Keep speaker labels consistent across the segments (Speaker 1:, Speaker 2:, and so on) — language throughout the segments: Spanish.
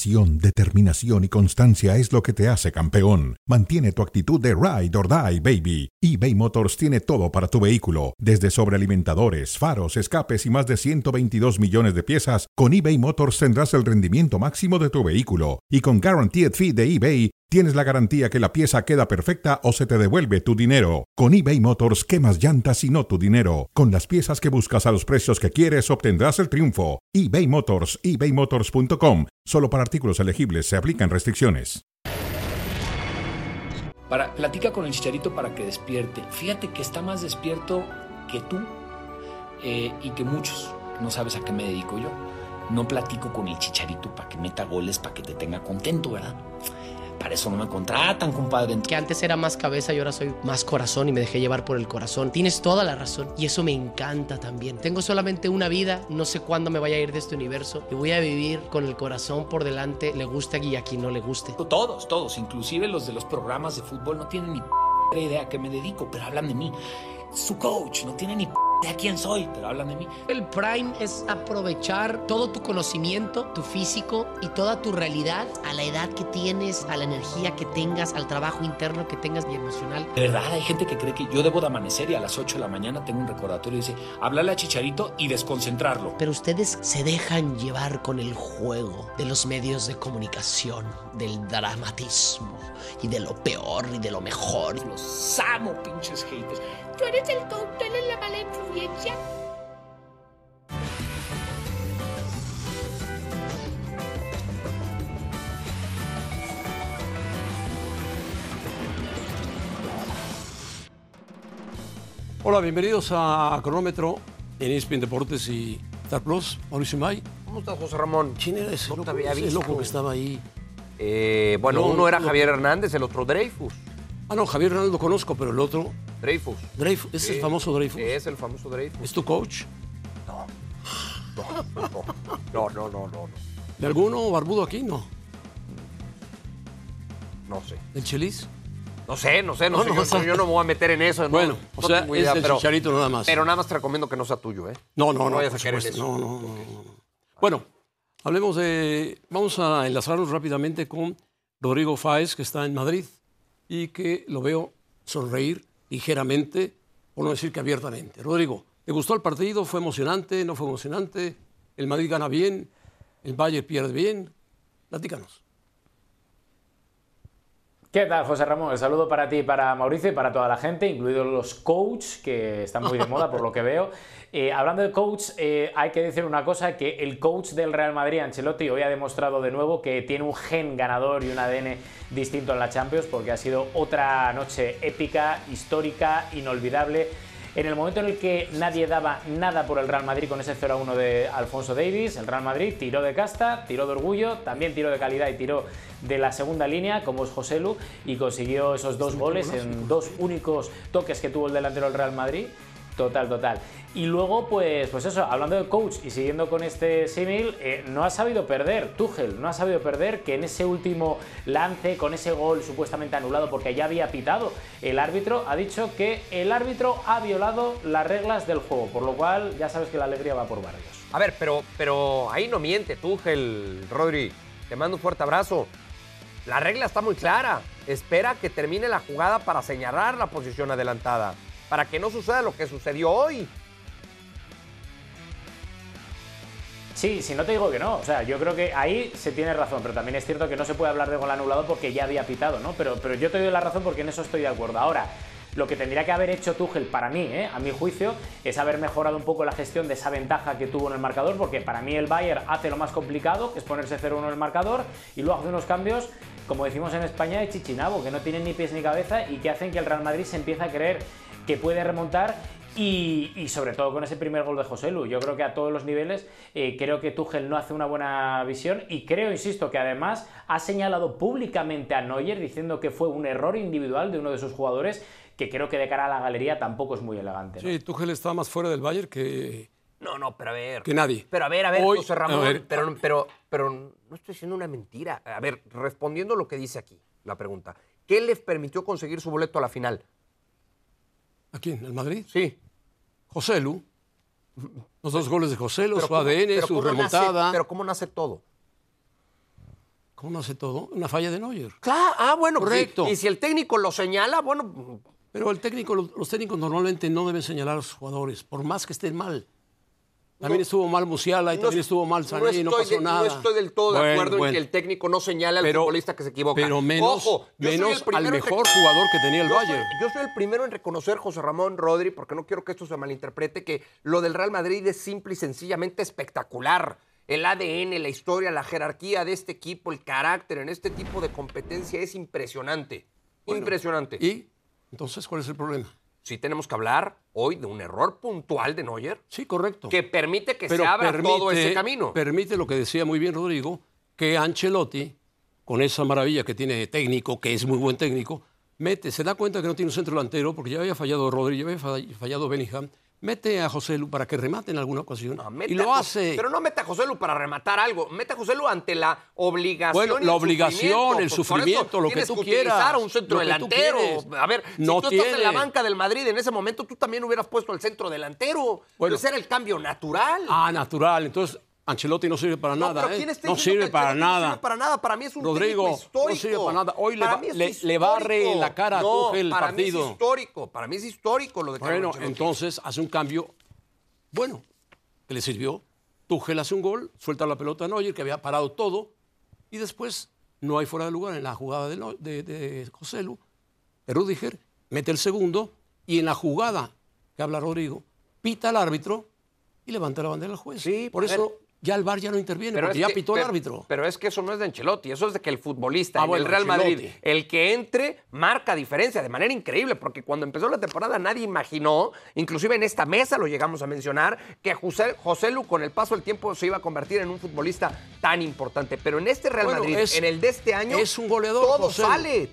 Speaker 1: Pasión, determinación y constancia es lo que te hace campeón. Mantiene tu actitud de ride or die, baby. eBay Motors tiene todo para tu vehículo, desde sobrealimentadores, faros, escapes y más de 122 millones de piezas. Con eBay Motors tendrás el rendimiento máximo de tu vehículo. Y con Guaranteed Fee de eBay, tienes la garantía que la pieza queda perfecta o se te devuelve tu dinero. Con eBay Motors, quemas llantas y no tu dinero. Con las piezas que buscas a los precios que quieres, obtendrás el triunfo. eBay Motors, ebaymotors.com. Solo para artículos elegibles se aplican restricciones.
Speaker 2: Platica con el Chicharito para que despierte. Fíjate que está más despierto que tú y que muchos. No sabes a qué me dedico yo. No platico con el Chicharito para que meta goles, para que te tenga contento, ¿verdad? Para eso no me contratan, compadre.
Speaker 3: Que antes era más cabeza y ahora soy más corazón y me dejé llevar por el corazón. Tienes toda la razón y eso me encanta también. Tengo solamente una vida, no sé cuándo me vaya a ir de este universo y voy a vivir con el corazón por delante, le guste y a quien no le guste.
Speaker 2: Todos, inclusive los de los programas de fútbol no tienen ni idea a qué me dedico, pero hablan de mí. Su coach no tiene ni idea quién soy, pero hablan de mí.
Speaker 3: El Prime es aprovechar todo tu conocimiento, tu físico y toda tu realidad a la edad que tienes, a la energía que tengas, al trabajo interno que tengas y emocional.
Speaker 2: De verdad, hay gente que cree que yo debo de amanecer y a las 8 de la mañana tengo un recordatorio y dice, háblale a Chicharito y desconcentrarlo.
Speaker 3: Pero ustedes se dejan llevar con el juego de los medios de comunicación, del dramatismo y de lo peor y de lo mejor.
Speaker 2: Los amo, pinches haters.
Speaker 4: Tú eres el coach, tú eres la mala influencia.
Speaker 5: Hola, bienvenidos a Cronómetro en ESPN Deportes y Star Plus. Mauricio May.
Speaker 6: ¿Cómo estás, José Ramón?
Speaker 5: ¿Quién era ese
Speaker 6: No
Speaker 5: loco?
Speaker 6: te había
Speaker 5: Ese
Speaker 6: visto.
Speaker 5: loco que estaba ahí.
Speaker 6: Uno era Javier Hernández, el otro Dreyfus.
Speaker 5: Ah, no, Javier Hernández lo conozco, pero el otro...
Speaker 6: Dreyfus.
Speaker 5: Dreyfus, ¿es el famoso Dreyfus?
Speaker 6: Es el famoso Dreyfus.
Speaker 5: ¿Es tu coach?
Speaker 6: No.
Speaker 5: ¿De alguno barbudo aquí? No.
Speaker 6: No sé.
Speaker 5: ¿El Chelis?
Speaker 6: No sé.
Speaker 5: No,
Speaker 6: Yo no me voy a meter en eso.
Speaker 5: Bueno,
Speaker 6: no
Speaker 5: o sea,
Speaker 6: tengo
Speaker 5: es
Speaker 6: idea,
Speaker 5: el Chicharito nada más.
Speaker 6: Pero nada más te recomiendo que no sea tuyo, ¿eh?
Speaker 5: No,
Speaker 6: vayas
Speaker 5: por
Speaker 6: a querer
Speaker 5: supuesto.
Speaker 6: eso.
Speaker 5: No. Bueno, hablemos de... Vamos a enlazarnos rápidamente con Rodrigo Fáez, que está en Madrid y que lo veo sonreír ligeramente, por no decir que abiertamente. Rodrigo, ¿te gustó el partido? ¿Fue emocionante? ¿No fue emocionante? ¿El Madrid gana bien? ¿El Bayern pierde bien? Platícanos.
Speaker 7: ¿Qué tal, José Ramón? El saludo para ti, para Mauricio y para toda la gente, incluidos los coaches, que están muy de moda por lo que veo. Hablando de coach, hay que decir una cosa, que el coach del Real Madrid, Ancelotti, hoy ha demostrado de nuevo que tiene un gen ganador y un ADN distinto en la Champions, porque ha sido otra noche épica, histórica, inolvidable. En el momento en el que nadie daba nada por el Real Madrid con ese 0-1 de Alphonso Davies, el Real Madrid tiró de casta, tiró de orgullo, también tiró de calidad y tiró de la segunda línea, como es Joselu, y consiguió esos dos goles en dos únicos toques que tuvo el delantero del Real Madrid. Total. Y luego, pues eso, hablando de coach y siguiendo con este símil, no ha sabido perder, Tuchel, no ha sabido perder, que en ese último lance, con ese gol supuestamente anulado porque ya había pitado, el árbitro ha dicho que el árbitro ha violado las reglas del juego, por lo cual ya sabes que la alegría va por barrios.
Speaker 6: A ver, pero ahí no miente Tuchel, Rodri. Te mando un fuerte abrazo. La regla está muy clara. Espera que termine la jugada para señalar la posición adelantada, para que no suceda lo que sucedió hoy.
Speaker 7: Sí, si no te digo que no, o sea, yo creo que ahí se tiene razón, pero también es cierto que no se puede hablar de gol anulado porque ya había pitado, ¿no? Pero yo te doy la razón porque en eso estoy de acuerdo. Ahora, lo que tendría que haber hecho Tuchel para mí, a mi juicio, es haber mejorado un poco la gestión de esa ventaja que tuvo en el marcador, porque para mí el Bayern hace lo más complicado, que es ponerse 0-1 en el marcador, y luego hace unos cambios, como decimos en España, de chichinabo, que no tienen ni pies ni cabeza y que hacen que el Real Madrid se empiece a creer que puede remontar. Y sobre todo con ese primer gol de Joselu, yo creo que a todos los niveles creo que Tuchel no hace una buena visión y creo, insisto, que además ha señalado públicamente a Neuer diciendo que fue un error individual de uno de sus jugadores, que creo que de cara a la galería tampoco es muy elegante, ¿no?
Speaker 5: Sí, Tuchel está más fuera del Bayern que...
Speaker 6: No, pero a ver.
Speaker 5: Que nadie.
Speaker 6: Pero a ver,
Speaker 5: Hoy,
Speaker 6: José Ramón,
Speaker 5: a ver,
Speaker 6: pero no estoy diciendo una mentira. A ver, respondiendo lo que dice aquí, la pregunta. ¿Qué les permitió conseguir su boleto a la final?
Speaker 5: ¿A quién? ¿El Madrid?
Speaker 6: Sí.
Speaker 5: Joselu. Los dos goles de Joselu,
Speaker 6: Pero
Speaker 5: su ADN, su remontada.
Speaker 6: Pero ¿cómo nace todo?
Speaker 5: ¿Cómo no hace todo? Una falla de Neuer.
Speaker 6: Claro, bueno,
Speaker 5: correcto.
Speaker 6: Y si el técnico lo señala, bueno...
Speaker 5: Pero el técnico, los técnicos normalmente no deben señalar a los jugadores, por más que estén mal. También estuvo mal Musiala y también estuvo mal Sané y no pasó nada.
Speaker 6: No estoy del todo de acuerdo en que el técnico no señale al futbolista que se equivoca.
Speaker 5: Pero menos,
Speaker 6: Ojo,
Speaker 5: menos al mejor jugador que tenía el Bayern.
Speaker 6: Yo soy el primero en reconocer, José Ramón, Rodri, porque no quiero que esto se malinterprete, que lo del Real Madrid es simple y sencillamente espectacular. El ADN, la historia, la jerarquía de este equipo, el carácter en este tipo de competencia es impresionante. Bueno, impresionante.
Speaker 5: ¿Y entonces cuál es el problema?
Speaker 6: Sí tenemos que hablar hoy de un error puntual de Neuer.
Speaker 5: Sí, correcto.
Speaker 6: Que permite que se abra todo ese camino.
Speaker 5: Permite lo que decía muy bien Rodrigo, que Ancelotti, con esa maravilla que tiene de técnico, que es muy buen técnico, se da cuenta que no tiene un centro delantero, porque ya había fallado Rodri, ya había fallado Bellingham, mete a José Lu para que remate en alguna ocasión. Y lo hace.
Speaker 6: Pero no mete a José Lu para rematar algo. Mete a José Lu ante la obligación.
Speaker 5: Bueno, la obligación, el sufrimiento, lo que tú quieras.
Speaker 6: Utilizar a un centro delantero. A ver,
Speaker 5: no
Speaker 6: si tú estás en la banca del Madrid en ese momento, tú también hubieras puesto al centro delantero. Bueno, ese era el cambio natural.
Speaker 5: Natural. Entonces, Ancelotti no sirve para nada. No sirve para nada.
Speaker 6: No sirve para nada. Para mí es un
Speaker 5: Rodrigo,
Speaker 6: histórico.
Speaker 5: No sirve para nada. Hoy le barre en la cara a Tuchel el partido.
Speaker 6: Mí es histórico. Para mí es histórico lo de
Speaker 5: Carlo Ancelotti. Entonces hace un cambio bueno, que le sirvió. Tuchel hace un gol, suelta la pelota a Neuer, que había parado todo, y después no hay fuera de lugar en la jugada de José Lu. Rüdiger mete el segundo, y en la jugada que habla Rodrigo, pita al árbitro y levanta la bandera al juez.
Speaker 6: Sí,
Speaker 5: por eso ya el VAR ya no interviene, porque ya pitó el árbitro.
Speaker 6: Pero es que eso no es de Ancelotti, eso es de que el futbolista,
Speaker 5: bueno,
Speaker 6: el Real
Speaker 5: Ancelotti.
Speaker 6: Madrid, el que entre, marca diferencia de manera increíble, porque cuando empezó la temporada nadie imaginó, inclusive en esta mesa lo llegamos a mencionar, que José Lu con el paso del tiempo se iba a convertir en un futbolista tan importante. Pero en este Real Madrid, en el de este año,
Speaker 5: es un goleador.
Speaker 6: Todo sale.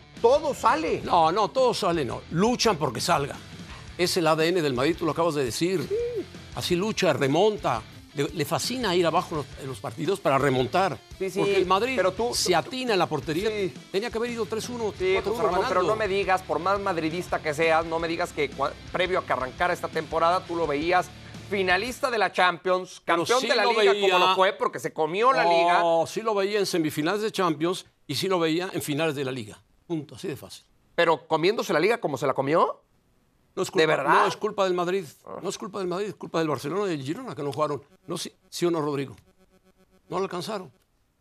Speaker 5: No, todo sale, no. Luchan porque salga. Es el ADN del Madrid, tú lo acabas de decir. Sí. Así lucha, remonta. Le fascina ir abajo en los partidos para remontar. Sí, porque el Madrid se atina en la portería. Sí. Tenía que haber ido 3-1, 4-1 ganando.
Speaker 6: Pero no me digas, por más madridista que seas, no me digas que previo a que arrancara esta temporada tú lo veías finalista de la Champions, campeón de la Liga como lo fue, porque se comió la Liga.
Speaker 5: No, sí lo veía en semifinales de Champions y sí lo veía en finales de la Liga. Punto, así de fácil.
Speaker 6: ¿Pero comiéndose la Liga como se la comió?
Speaker 5: No es culpa,
Speaker 6: ¿De verdad?
Speaker 5: No es culpa del Madrid. No es culpa del Madrid, es culpa del Barcelona y del Girona que no jugaron. No, sí o no, Rodrigo. No lo alcanzaron.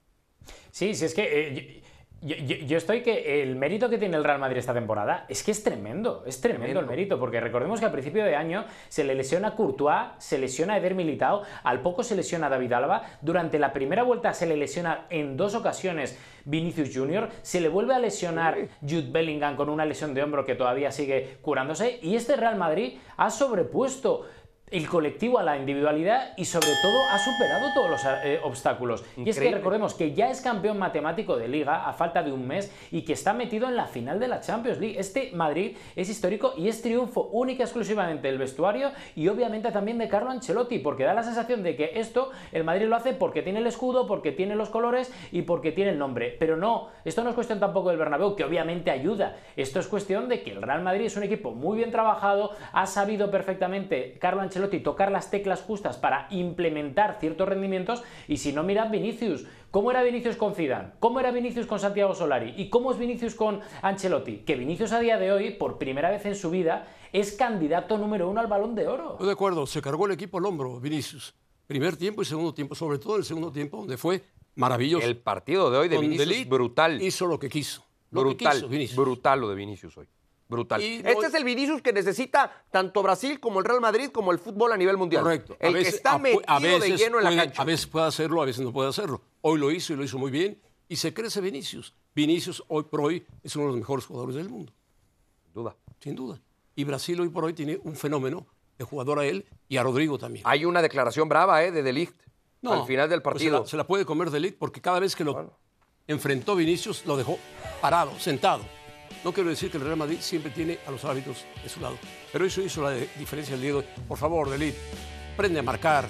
Speaker 7: Sí, es que yo estoy que el mérito que tiene el Real Madrid esta temporada es que es tremendo el mérito, porque recordemos que al principio de año se le lesiona a Courtois, se lesiona a Eder Militao, al poco se lesiona a David Alaba, durante la primera vuelta se le lesiona en 2 ocasiones Vinicius Junior, se le vuelve a lesionar Jude Bellingham con una lesión de hombro que todavía sigue curándose, y este Real Madrid ha sobrepuesto el colectivo a la individualidad y sobre todo ha superado todos los obstáculos. Increíble. Y es que recordemos que ya es campeón matemático de Liga a falta de un mes y que está metido en la final de la Champions League. Este Madrid es histórico y es triunfo única y exclusivamente del vestuario y obviamente también de Carlo Ancelotti, porque da la sensación de que esto el Madrid lo hace porque tiene el escudo, porque tiene los colores y porque tiene el nombre. Pero no, esto no es cuestión tampoco del Bernabéu, que obviamente ayuda. Esto es cuestión de que el Real Madrid es un equipo muy bien trabajado, ha sabido perfectamente Carlo Ancelotti tocar las teclas justas para implementar ciertos rendimientos, y si no, mirad Vinicius. ¿Cómo era Vinicius con Zidane? ¿Cómo era Vinicius con Santiago Solari? ¿Y cómo es Vinicius con Ancelotti? Que Vinicius a día de hoy, por primera vez en su vida, es candidato número 1 al Balón de Oro.
Speaker 5: Estoy de acuerdo, se cargó el equipo al hombro, Vinicius. Primer tiempo y segundo tiempo, sobre todo el segundo tiempo, donde fue maravilloso.
Speaker 6: El partido de hoy de Vinicius, brutal.
Speaker 5: Hizo lo que quiso.
Speaker 6: Brutal lo de Vinicius hoy. Brutal. Este es el Vinicius que necesita tanto Brasil como el Real Madrid como el fútbol a nivel mundial.
Speaker 5: Correcto.
Speaker 6: El que está metido de lleno en la cancha.
Speaker 5: A veces puede hacerlo, a veces no puede hacerlo. Hoy lo hizo y lo hizo muy bien y se crece Vinicius. Vinicius hoy por hoy es uno de los mejores jugadores del mundo.
Speaker 6: Sin duda.
Speaker 5: Sin duda. Y Brasil hoy por hoy tiene un fenómeno de jugador a él y a Rodrigo también.
Speaker 6: Hay una declaración brava de Ligt al final del partido.
Speaker 5: Pues se la puede comer de Ligt porque cada vez que lo enfrentó Vinicius lo dejó parado, sentado. No quiero decir que el Real Madrid siempre tiene a los árbitros de su lado, pero eso hizo la diferencia el día de hoy. Por favor, de Ligt, aprende a marcar.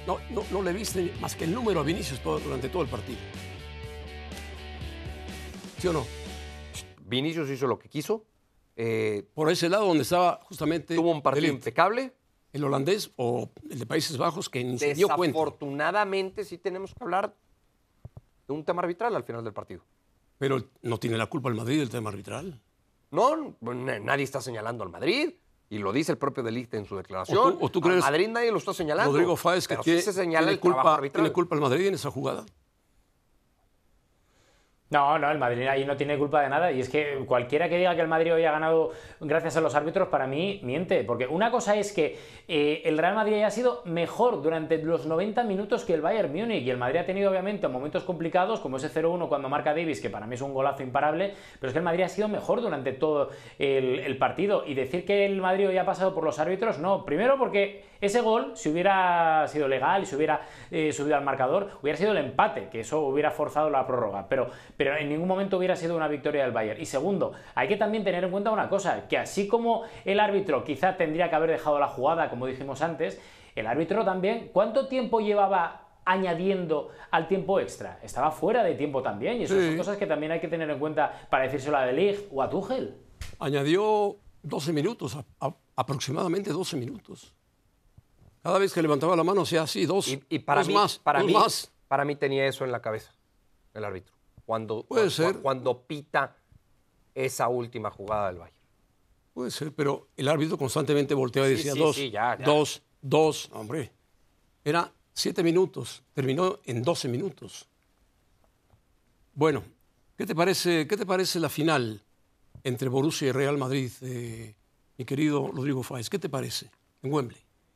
Speaker 5: No le viste más que el número a Vinicius durante todo el partido. ¿Sí o no?
Speaker 6: Vinicius hizo lo que quiso.
Speaker 5: Por ese lado donde estaba justamente...
Speaker 6: Tuvo un partido impecable.
Speaker 5: El holandés o el de Países Bajos que ni se dio cuenta.
Speaker 6: Desafortunadamente sí tenemos que hablar un tema arbitral al final del partido.
Speaker 5: Pero no tiene la culpa el Madrid del tema arbitral.
Speaker 6: No, nadie está señalando al Madrid. Y lo dice el propio De Ligt en su declaración.
Speaker 5: ¿O tú crees,
Speaker 6: al Madrid nadie lo está señalando.
Speaker 5: Rodrigo Fáez, que
Speaker 6: sí se señala el trabajo arbitral.
Speaker 5: ¿Tiene culpa el Madrid en esa jugada?
Speaker 7: No, el Madrid ahí no tiene culpa de nada, y es que cualquiera que diga que el Madrid hoy ha ganado gracias a los árbitros, para mí miente, porque una cosa es que el Real Madrid haya sido mejor durante los 90 minutos que el Bayern Múnich, y el Madrid ha tenido obviamente momentos complicados, como ese 0-1 cuando marca Davis, que para mí es un golazo imparable, pero es que el Madrid ha sido mejor durante todo el partido, y decir que el Madrid hoy ha pasado por los árbitros, no, primero porque ese gol, si hubiera sido legal y si hubiera subido al marcador, hubiera sido el empate, que eso hubiera forzado la prórroga, pero en ningún momento hubiera sido una victoria del Bayern. Y segundo, hay que también tener en cuenta una cosa, que así como el árbitro quizá tendría que haber dejado la jugada, como dijimos antes, el árbitro también, ¿cuánto tiempo llevaba añadiendo al tiempo extra? Estaba fuera de tiempo también, y eso son cosas que también hay que tener en cuenta para decírselo a De Ligt o a Tuchel.
Speaker 5: Añadió 12 minutos, aproximadamente 12 minutos. Cada vez que levantaba la mano hacía así, dos más.
Speaker 6: Para mí tenía eso en la cabeza, el árbitro. Cuando pita esa última jugada del Bayern.
Speaker 5: Puede ser, pero el árbitro constantemente volteaba y decía dos, hombre. Era 7 minutos, terminó en 12 minutos. Bueno, ¿qué te parece la final entre Borussia y Real Madrid, mi querido Rodrigo Fáez? ¿Qué te parece en Wembley?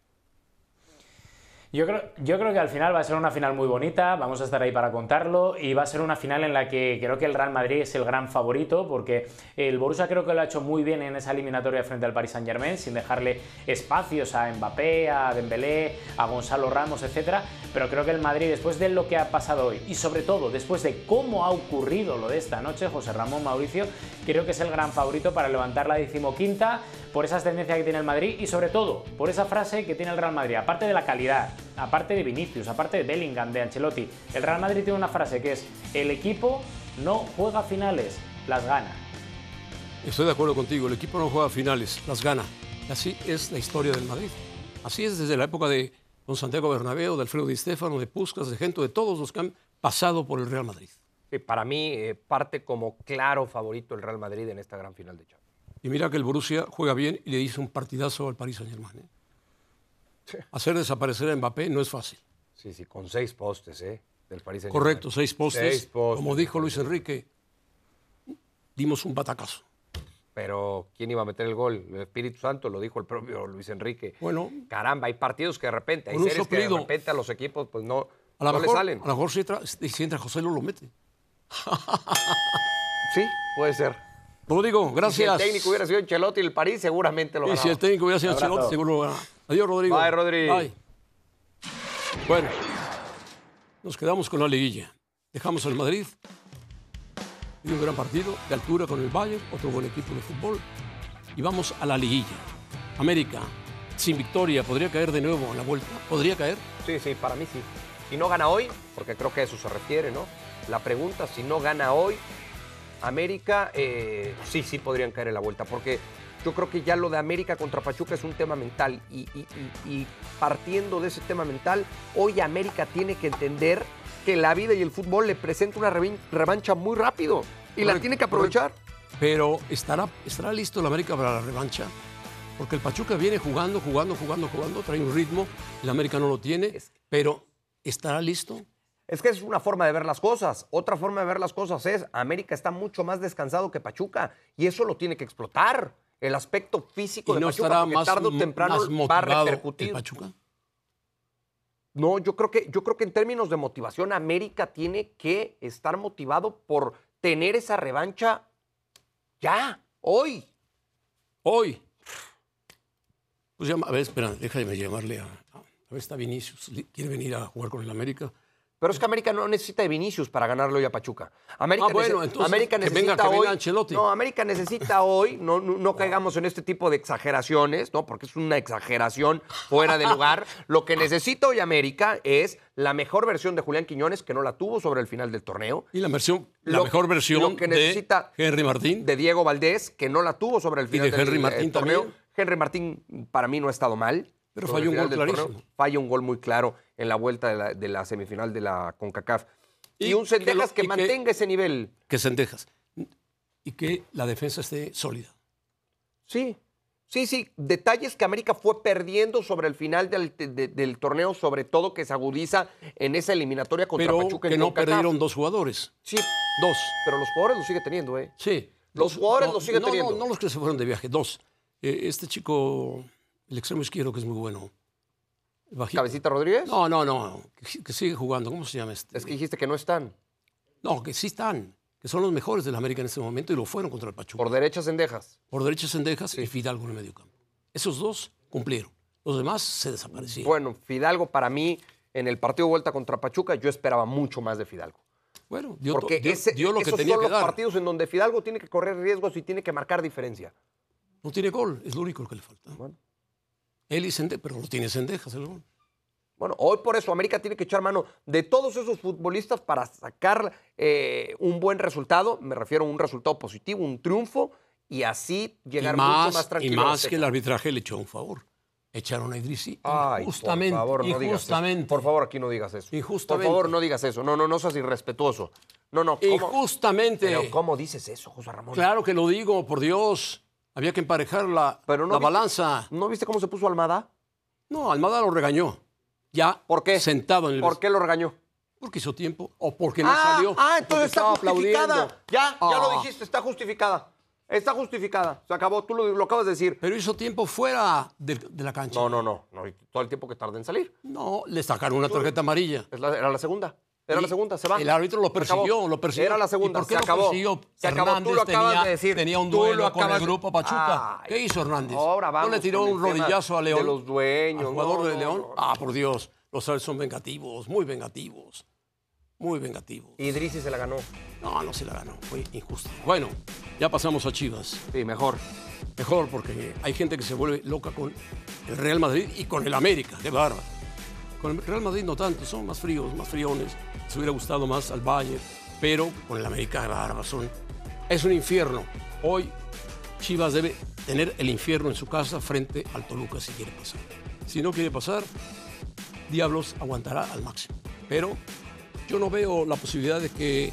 Speaker 7: Yo creo que al final va a ser una final muy bonita, vamos a estar ahí para contarlo, y va a ser una final en la que creo que el Real Madrid es el gran favorito, porque el Borussia creo que lo ha hecho muy bien en esa eliminatoria frente al Paris Saint-Germain, sin dejarle espacios a Mbappé, a Dembélé, a Gonzalo Ramos, etc. Pero creo que el Madrid, después de lo que ha pasado hoy, y sobre todo después de cómo ha ocurrido lo de esta noche, José Ramón, Mauricio, creo que es el gran favorito para levantar la 15ª, por esa tendencia que tiene el Madrid y sobre todo por esa frase que tiene el Real Madrid, aparte de la calidad, aparte de Vinicius, aparte de Bellingham, de Ancelotti. El Real Madrid tiene una frase que es: el equipo no juega finales, las gana.
Speaker 5: Estoy de acuerdo contigo, el equipo no juega finales, las gana. Así es la historia del Madrid. Así es desde la época de don Santiago Bernabéu, de Alfredo Di Stéfano, de Puskás, de Gento, de todos los que han pasado por el Real Madrid.
Speaker 6: Sí, para mí parte como claro favorito el Real Madrid en esta gran final de Champions.
Speaker 5: Y mira que el Borussia juega bien y le hizo un partidazo al Paris Saint-Germain. Sí. Hacer desaparecer a Mbappé no es fácil.
Speaker 6: Sí, con 6 postes, del Paris Saint-Germain.
Speaker 5: Correcto, 6 postes. Como dijo Luis Enrique, dimos un batacazo.
Speaker 6: Pero ¿quién iba a meter el gol? El Espíritu Santo, lo dijo el propio Luis Enrique.
Speaker 5: Bueno.
Speaker 6: Caramba, hay partidos que de repente, hay series que de repente a los equipos pues no le salen.
Speaker 5: A lo mejor si entra José lo mete.
Speaker 6: Sí, puede ser.
Speaker 5: Rodrigo, gracias.
Speaker 6: Si el técnico hubiera sido Ancelotti el París, seguramente lo ganaba.
Speaker 5: Y si el técnico hubiera sido Ancelotti, seguro lo ganaba. Adiós, Rodrigo.
Speaker 6: Bye, Rodrigo.
Speaker 5: Bye. Bueno, nos quedamos con la liguilla. Dejamos al Madrid. Y un gran partido de altura con el Bayern, otro buen equipo de fútbol. Y vamos a la liguilla. América, sin victoria, ¿podría caer de nuevo en la vuelta? ¿Podría caer?
Speaker 6: Sí, para mí sí. Si no gana hoy, porque creo que a eso se refiere, ¿no? La pregunta, si no gana hoy, América, sí podrían caer en la vuelta, porque yo creo que ya lo de América contra Pachuca es un tema mental y partiendo de ese tema mental, hoy América tiene que entender que la vida y el fútbol le presenta una revancha muy rápido y la tiene que aprovechar.
Speaker 5: Pero ¿estará listo el América para la revancha? Porque el Pachuca viene jugando, trae un ritmo, el América no lo tiene, pero ¿estará listo?
Speaker 6: Es que es una forma de ver las cosas. Otra forma de ver las cosas es América está mucho más descansado que Pachuca y eso lo tiene que explotar. El aspecto físico de Pachuca, porque tarde o temprano va a repercutir.
Speaker 5: ¿El Pachuca?
Speaker 6: No, yo creo que en términos de motivación América tiene que estar motivado por tener esa revancha ya, hoy.
Speaker 5: Hoy. Pues a ver, espera, déjame llamarle a ver, está Vinicius, quiere venir a jugar con el América.
Speaker 6: Pero es que América no necesita de Vinicius para ganarle hoy a Pachuca.
Speaker 5: América
Speaker 6: América necesita
Speaker 5: que
Speaker 6: hoy.
Speaker 5: venga Ancelotti.
Speaker 6: No, América necesita hoy, no caigamos en este tipo de exageraciones, ¿no? Porque es una exageración fuera de lugar. Lo que necesita hoy América es la mejor versión de Julián Quiñones, que no la tuvo sobre el final del torneo.
Speaker 5: Y la mejor versión
Speaker 6: que necesita
Speaker 5: de Henry Martín.
Speaker 6: De Diego Valdés, que no la tuvo sobre el final del torneo.
Speaker 5: También.
Speaker 6: Henry Martín para mí no ha estado mal.
Speaker 5: Pero falló un gol clarísimo.
Speaker 6: Falla un gol muy claro en la vuelta de la semifinal de la CONCACAF. Y un Cendejas que mantenga ese nivel.
Speaker 5: Que Cendejas. Y que la defensa esté sólida.
Speaker 6: Sí. Detalles que América fue perdiendo sobre el final del torneo, sobre todo que se agudiza en esa eliminatoria contra Pachuca.
Speaker 5: Pero que no perdieron 2 jugadores.
Speaker 6: Sí.
Speaker 5: 2.
Speaker 6: Pero los jugadores los sigue teniendo, ¿eh?
Speaker 5: Sí.
Speaker 6: Los jugadores los sigue teniendo.
Speaker 5: No los que se fueron de viaje, 2. Este chico, el extremo izquierdo, que es muy bueno.
Speaker 6: ¿Cabecita Rodríguez?
Speaker 5: No. Que sigue jugando. ¿Cómo se llama este?
Speaker 6: Es que dijiste que no están.
Speaker 5: No, que sí están. Que son los mejores de la América en este momento y lo fueron contra el Pachuca.
Speaker 6: Por derecha Cendejas.
Speaker 5: Por derecha Cendejas y Fidalgo en el medio campo. Esos 2 cumplieron. Los demás se desaparecieron.
Speaker 6: Bueno, Fidalgo para mí, en el partido de vuelta contra Pachuca, yo esperaba mucho más de Fidalgo.
Speaker 5: Bueno, dio
Speaker 6: Porque
Speaker 5: lo que
Speaker 6: esos
Speaker 5: tenía
Speaker 6: son
Speaker 5: que
Speaker 6: los
Speaker 5: dar.
Speaker 6: partidos en donde Fidalgo tiene que correr riesgos y tiene que marcar diferencia.
Speaker 5: No tiene gol, es lo único que le falta.
Speaker 6: Bueno.
Speaker 5: Él y Cendejas, pero no tiene Cendejas el gol.
Speaker 6: Bueno, hoy por eso América tiene que echar mano de todos esos futbolistas para sacar un buen resultado. Me refiero a un resultado positivo, un triunfo, y así llegar mucho más tranquilo.
Speaker 5: Y más que el arbitraje le echó un favor. Echaron a Idrissi injustamente.
Speaker 6: Por favor, no digas eso. Por favor, aquí no digas eso.
Speaker 5: Injustamente.
Speaker 6: Por favor, no digas eso. No seas irrespetuoso. No.
Speaker 5: Injustamente.
Speaker 6: Pero ¿cómo dices eso, José Ramón?
Speaker 5: Claro que lo digo, por Dios. Había que emparejar la balanza.
Speaker 6: ¿No viste cómo se puso Almada?
Speaker 5: No, Almada lo regañó. Ya
Speaker 6: ¿Por qué?
Speaker 5: Sentado en el...
Speaker 6: ¿Por qué lo regañó?
Speaker 5: Porque hizo tiempo o porque no salió.
Speaker 6: Entonces está justificada.
Speaker 5: Aplaudiendo.
Speaker 6: Ya lo dijiste, está justificada. Está justificada. Se acabó, tú lo acabas de decir.
Speaker 5: Pero hizo tiempo fuera de la cancha.
Speaker 6: No. Todo el tiempo que tarda en salir.
Speaker 5: No, le sacaron una tarjeta amarilla.
Speaker 6: Era la segunda. Era la segunda, se va.
Speaker 5: El árbitro lo persiguió.
Speaker 6: Era la segunda,
Speaker 5: ¿Y por qué
Speaker 6: se acabó.
Speaker 5: persiguió?
Speaker 6: Se acabó,
Speaker 5: Hernández
Speaker 6: tú lo acabas de decir.
Speaker 5: Tenía un
Speaker 6: Tú lo
Speaker 5: duelo con el
Speaker 6: acabas de-
Speaker 5: grupo Pachuca.
Speaker 6: Ay.
Speaker 5: ¿Qué hizo Hernández?
Speaker 6: Ahora vamos
Speaker 5: ¿No le tiró
Speaker 6: con
Speaker 5: un
Speaker 6: el tema
Speaker 5: rodillazo a León?
Speaker 6: de los dueños.
Speaker 5: ¿Al jugador
Speaker 6: No,
Speaker 5: de León?
Speaker 6: no.
Speaker 5: Por Dios. Los árbitros son vengativos, muy vengativos. Muy vengativos.
Speaker 6: Idrissi se la ganó.
Speaker 5: No se la ganó. Fue injusto. Bueno, ya pasamos a Chivas.
Speaker 6: Sí, mejor.
Speaker 5: Mejor porque hay gente que se vuelve loca con el Real Madrid y con el América. ¡Qué bárbaro! Con el Real Madrid no tanto, son más fríos, más friones. Se hubiera gustado más al Bayern, pero con el América, qué bárbaro, es un infierno. Hoy Chivas debe tener el infierno en su casa frente al Toluca si quiere pasar. Si no quiere pasar, Diablos aguantará al máximo. Pero yo no veo la posibilidad de que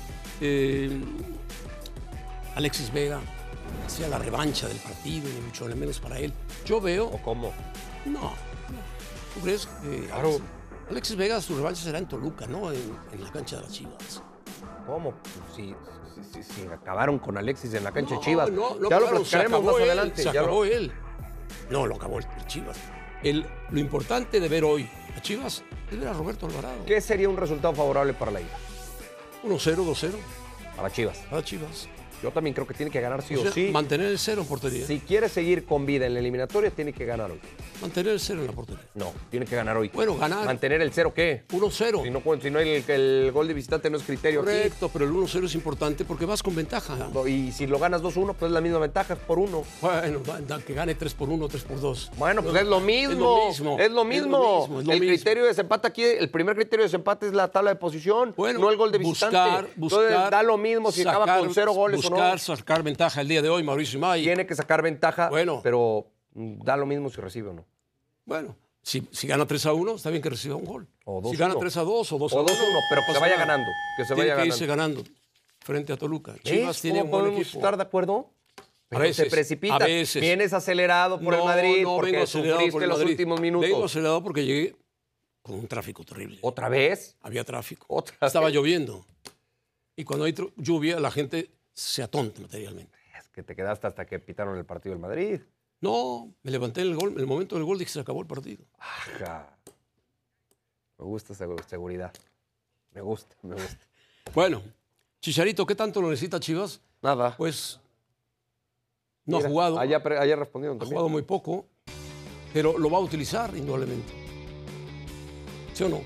Speaker 5: Alexis Vega sea la revancha del partido, ni mucho menos para él. Yo veo...
Speaker 6: ¿O cómo?
Speaker 5: No. ¿Tú crees?
Speaker 6: Claro.
Speaker 5: Alexis Vega, su revancha será en Toluca, ¿no? En la cancha de las Chivas.
Speaker 6: ¿Cómo? Si acabaron con Alexis en la cancha de Chivas.
Speaker 5: No,
Speaker 6: ya lo
Speaker 5: acabaron,
Speaker 6: platicaremos más adelante.
Speaker 5: Se acabó él. No, lo acabó el Chivas. Lo importante de ver hoy a Chivas es ver a Roberto Alvarado.
Speaker 6: ¿Qué sería un resultado favorable para la ida?
Speaker 5: 1-0, 2-0
Speaker 6: Para Chivas.
Speaker 5: para Chivas.
Speaker 6: Yo también creo que tiene que ganar sí
Speaker 5: O sea,
Speaker 6: o sí.
Speaker 5: mantener el 0 en portería.
Speaker 6: Si quiere seguir con vida en la eliminatoria, tiene que ganar hoy.
Speaker 5: Mantener el 0 en la portería.
Speaker 6: No, tiene que ganar hoy.
Speaker 5: Bueno, ganar.
Speaker 6: ¿Mantener el 0 qué?
Speaker 5: 1-0.
Speaker 6: Si no el gol de visitante no es criterio
Speaker 5: Correcto, pero el 1-0 es importante porque vas con ventaja.
Speaker 6: aquí. Y si lo ganas 2-1, pues es la misma ventaja, es por 1.
Speaker 5: Bueno, que gane 3-1, 3-2.
Speaker 6: Bueno, pues es lo mismo. Es lo mismo. El criterio de desempate aquí, el primer criterio de desempate es la tabla de posición,
Speaker 5: Bueno,
Speaker 6: no el gol de visitante. Entonces da lo mismo si acaba con 0 goles o no.
Speaker 5: Sacar ventaja el día de hoy, Mauricio Imay.
Speaker 6: Tiene que sacar ventaja,
Speaker 5: Bueno.
Speaker 6: pero da lo mismo si recibe o no.
Speaker 5: Bueno, si gana 3-1, está bien que reciba un gol.
Speaker 6: O 2-1.
Speaker 5: Si gana 3-2 o 2-1.
Speaker 6: O 2-1, pero que se vaya ganando. Que se vaya
Speaker 5: Tiene que irse
Speaker 6: ganando.
Speaker 5: ganando frente a Toluca. Chivas tiene un
Speaker 6: ¿Cómo
Speaker 5: buen
Speaker 6: podemos
Speaker 5: equipo.
Speaker 6: estar de acuerdo? Pero
Speaker 5: veces,
Speaker 6: se precipita.
Speaker 5: a veces.
Speaker 6: Vienes acelerado por el Madrid
Speaker 5: No,
Speaker 6: porque
Speaker 5: vengo acelerado
Speaker 6: sufriste
Speaker 5: por el
Speaker 6: los
Speaker 5: Madrid.
Speaker 6: últimos minutos.
Speaker 5: Vengo acelerado porque llegué con un tráfico terrible.
Speaker 6: ¿Otra vez?
Speaker 5: Había tráfico.
Speaker 6: ¿Otra
Speaker 5: Estaba
Speaker 6: vez?
Speaker 5: lloviendo. Y cuando hay lluvia, la gente se atonta materialmente.
Speaker 6: Es que te quedaste hasta que pitaron el partido del Madrid.
Speaker 5: No, me levanté en el momento del gol dije que se acabó el partido.
Speaker 6: Ajá. Me gusta esa seguridad. Me gusta.
Speaker 5: Bueno, Chicharito, ¿qué tanto lo necesita Chivas?
Speaker 6: Nada.
Speaker 5: Pues no
Speaker 6: Mira,
Speaker 5: ha jugado.
Speaker 6: Ayer respondieron
Speaker 5: Ha
Speaker 6: también.
Speaker 5: jugado muy poco, pero lo va a utilizar indudablemente. ¿Sí o no?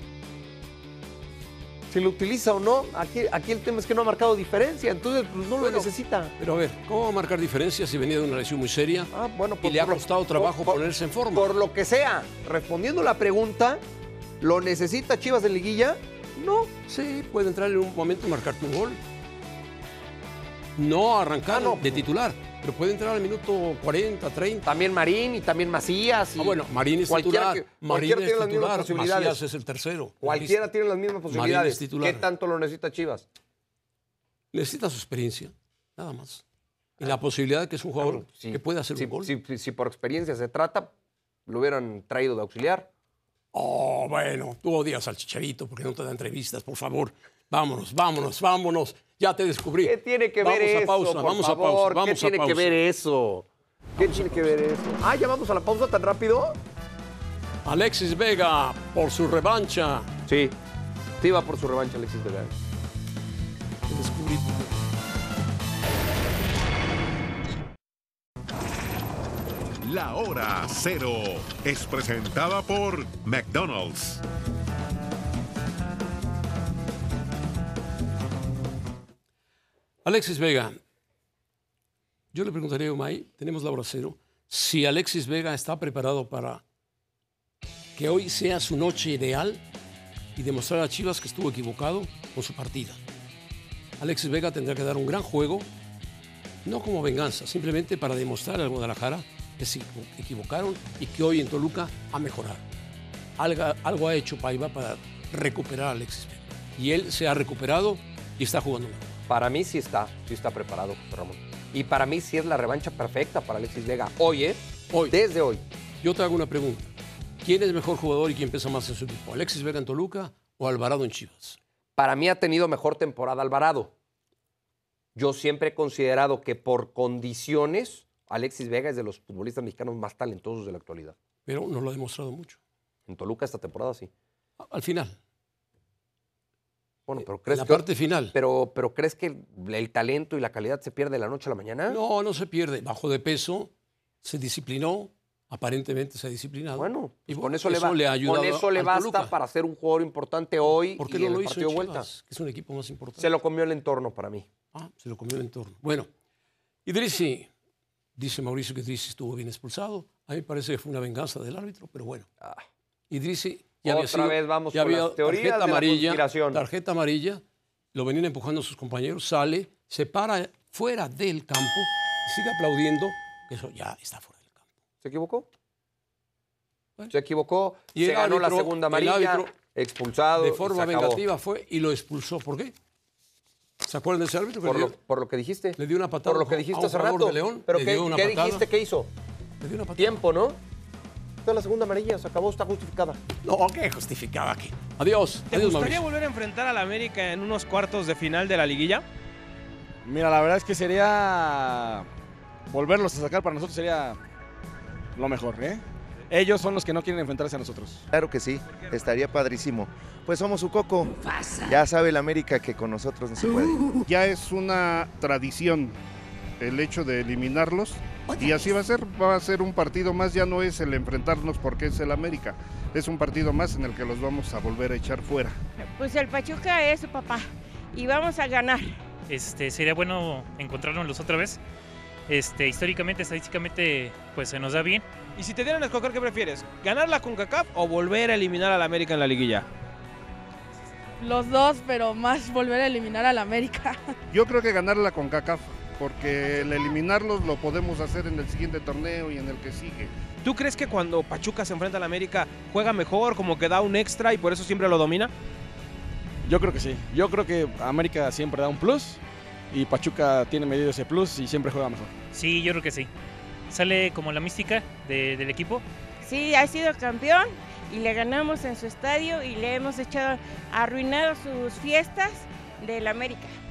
Speaker 6: Si lo utiliza o no, aquí el tema es que no ha marcado diferencia, entonces pues, no lo
Speaker 5: Bueno,
Speaker 6: necesita.
Speaker 5: Pero a ver, ¿cómo va a marcar diferencia si venía de una lesión muy seria
Speaker 6: Bueno,
Speaker 5: y le ha costado trabajo ponerse en forma?
Speaker 6: Por lo que sea, respondiendo la pregunta, ¿lo necesita Chivas de liguilla? No.
Speaker 5: Sí, puede entrar en un momento y marcarte un gol. No arrancar
Speaker 6: no.
Speaker 5: de titular, pero puede entrar al minuto 40, 30.
Speaker 6: También Marín y también Macías. Y
Speaker 5: Bueno, Marín es
Speaker 6: cualquiera
Speaker 5: titular.
Speaker 6: que-
Speaker 5: Marín
Speaker 6: cualquiera
Speaker 5: es
Speaker 6: tiene las mismas
Speaker 5: titular.
Speaker 6: posibilidades.
Speaker 5: Macías es el tercero.
Speaker 6: Cualquiera tiene las mismas posibilidades.
Speaker 5: es titular.
Speaker 6: ¿Qué tanto lo necesita Chivas?
Speaker 5: Necesita su experiencia, nada más. Y la posibilidad de que es un jugador
Speaker 6: Sí,
Speaker 5: que puede hacer
Speaker 6: sí,
Speaker 5: un gol.
Speaker 6: Si por experiencia se trata, lo hubieran traído de auxiliar.
Speaker 5: Oh, bueno, tú odias al Chicharito porque no te da entrevistas, por favor. Vámonos. Ya te descubrí.
Speaker 6: ¿Qué tiene que ver eso,
Speaker 5: Vamos a pausa.
Speaker 6: ¿Qué tiene que ver eso? ¿Qué tiene que ver eso? Ah, ¿ya vamos a la pausa tan rápido?
Speaker 5: Alexis Vega por su revancha.
Speaker 6: Sí. Sí va por su revancha Alexis Vega.
Speaker 5: Te descubrí.
Speaker 1: La Hora Cero es presentada por McDonald's.
Speaker 5: Alexis Vega. Yo le preguntaría a Omay, tenemos la Hora Cero, si Alexis Vega está preparado para que hoy sea su noche ideal y demostrar a Chivas que estuvo equivocado con su partida. Alexis Vega tendrá que dar un gran juego, no como venganza, simplemente para demostrar al Guadalajara que se equivocaron y que hoy en Toluca ha mejorado. Algo ha hecho Paiva para recuperar a Alexis Vega. Y él se ha recuperado y está jugando mejor.
Speaker 6: Para mí sí está preparado, Ramón. Y para mí sí es la revancha perfecta para Alexis Vega. Hoy, ¿eh?
Speaker 5: Hoy.
Speaker 6: Desde hoy.
Speaker 5: Yo te hago una pregunta. ¿Quién es mejor jugador y quién pesa más en su equipo? ¿Alexis Vega en Toluca o Alvarado en Chivas?
Speaker 6: Para mí ha tenido mejor temporada Alvarado. Yo siempre he considerado que por condiciones Alexis Vega es de los futbolistas mexicanos más talentosos de la actualidad.
Speaker 5: Pero no lo ha demostrado mucho.
Speaker 6: En Toluca esta temporada sí.
Speaker 5: Al final.
Speaker 6: Bueno, pero
Speaker 5: En
Speaker 6: ¿crees
Speaker 5: la
Speaker 6: que
Speaker 5: parte final.
Speaker 6: pero ¿crees que el talento y la calidad se pierde de la noche a la mañana?
Speaker 5: No se pierde. Bajó de peso, se disciplinó, aparentemente se ha disciplinado.
Speaker 6: Bueno,
Speaker 5: y
Speaker 6: con eso le
Speaker 5: ha ayudado
Speaker 6: con eso le
Speaker 5: al
Speaker 6: basta
Speaker 5: Toluca.
Speaker 6: para ser un jugador importante hoy
Speaker 5: ¿Por qué
Speaker 6: y
Speaker 5: no
Speaker 6: en
Speaker 5: lo
Speaker 6: el
Speaker 5: hizo
Speaker 6: partido
Speaker 5: en
Speaker 6: de vuelta.
Speaker 5: Chivas, que es un equipo más importante?
Speaker 6: Se lo comió el entorno para mí.
Speaker 5: Se lo comió el entorno. Bueno, Idrissi, dice Mauricio que Idrissi estuvo bien expulsado. A mí me parece que fue una venganza del árbitro, pero bueno. Idrissi ya había
Speaker 6: Otra
Speaker 5: sido,
Speaker 6: vez vamos
Speaker 5: ya
Speaker 6: con
Speaker 5: había
Speaker 6: las teorías
Speaker 5: tarjeta
Speaker 6: de la
Speaker 5: amarilla,
Speaker 6: conspiración.
Speaker 5: tarjeta amarilla, lo venían empujando sus compañeros, sale, se para fuera del campo y sigue aplaudiendo, que eso ya está fuera del campo.
Speaker 6: ¿Se equivocó?
Speaker 5: Bueno.
Speaker 6: Se equivocó,
Speaker 5: Y
Speaker 6: se
Speaker 5: el
Speaker 6: ganó la
Speaker 5: árbitro-
Speaker 6: segunda
Speaker 5: el
Speaker 6: amarilla,
Speaker 5: árbitro,
Speaker 6: expulsado.
Speaker 5: De
Speaker 6: y
Speaker 5: forma
Speaker 6: se acabó.
Speaker 5: vengativa fue y lo expulsó. ¿Por qué? ¿Se acuerdan de ese árbitro? Que
Speaker 6: Por lo que dijiste.
Speaker 5: le dio una patada
Speaker 6: Por lo que
Speaker 5: a
Speaker 6: dijiste
Speaker 5: un
Speaker 6: hace
Speaker 5: jugador
Speaker 6: rato.
Speaker 5: de León,
Speaker 6: ¿Pero
Speaker 5: le
Speaker 6: qué,
Speaker 5: dio una
Speaker 6: qué
Speaker 5: patada.
Speaker 6: dijiste que hizo?
Speaker 5: Le dio una patada.
Speaker 6: Tiempo, ¿no? Esta es la segunda amarilla, se acabó, está justificada.
Speaker 5: No, qué justificaba aquí. Adiós.
Speaker 8: ¿Te
Speaker 5: Adiós,
Speaker 8: gustaría
Speaker 5: Mauricio.
Speaker 8: volver a enfrentar al América en unos cuartos de final de la liguilla?
Speaker 9: Mira, la verdad es que sería volverlos a sacar para nosotros sería lo mejor, ¿eh? Ellos son los que no quieren enfrentarse a nosotros.
Speaker 10: Claro que sí, estaría padrísimo. Pues somos su coco. Ya sabe el América que con nosotros no se puede.
Speaker 11: Ya es una tradición el hecho de eliminarlos y así va a ser un partido más, ya no es el enfrentarnos porque es el América, es un partido más en el que los vamos a volver a echar fuera.
Speaker 4: Pues el Pachuca es su papá y vamos a ganar.
Speaker 12: Sería bueno encontrarnos otra vez. Históricamente, estadísticamente, pues se nos da bien.
Speaker 8: Y si te dieran a escoger, ¿qué prefieres? ¿Ganar la CONCACAF o volver a eliminar al América en la liguilla?
Speaker 13: Los dos, pero más volver a eliminar al América.
Speaker 11: Yo creo que ganar la CONCACAF, porque el eliminarlos lo podemos hacer en el siguiente torneo y en el que sigue.
Speaker 8: ¿Tú crees que cuando Pachuca se enfrenta al América juega mejor, como que da un extra y por eso siempre lo domina?
Speaker 9: Yo creo que sí. Yo creo que América siempre da un plus y Pachuca tiene medido ese plus y siempre juega mejor.
Speaker 12: Sí, yo creo que sí. Sale como la mística del equipo.
Speaker 4: Sí, ha sido campeón y le ganamos en su estadio y le hemos arruinado sus fiestas del América.